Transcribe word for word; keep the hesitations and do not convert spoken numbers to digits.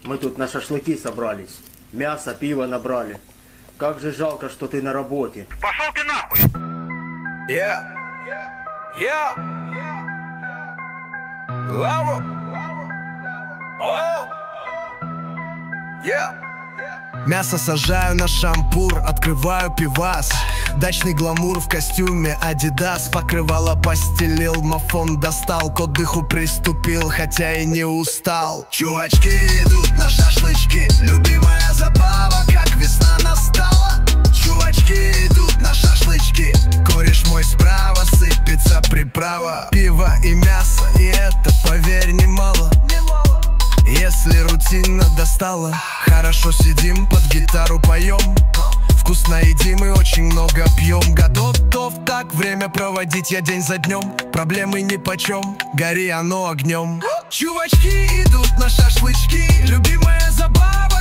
Мы тут на шашлыки собрались. Мясо, пиво набрали. Как же жалко, что ты на работе. Пошел ты нахуй! Yeah. Yeah. Лаву. Oh. Yeah. Мясо сажаю на шампур, открываю пивас. Дачный гламур в костюме Adidas. Покрывало постелил, мафон достал. К отдыху приступил, хотя и не устал. Чувачки идут на шашлычки. Любимая забава, как весна настала. Чувачки идут на шашлычки. Кореш мой справа, сыпется приправа. Пиво и мясо, и это, поверь, немало. Если рутина достала, хорошо сидим, под гитару поем. Вкусно едим и очень много пьем. Готов так время проводить я день за днем. Проблемы нипочем, гори оно огнем. Чувачки идут на шашлычки. Любимая забава,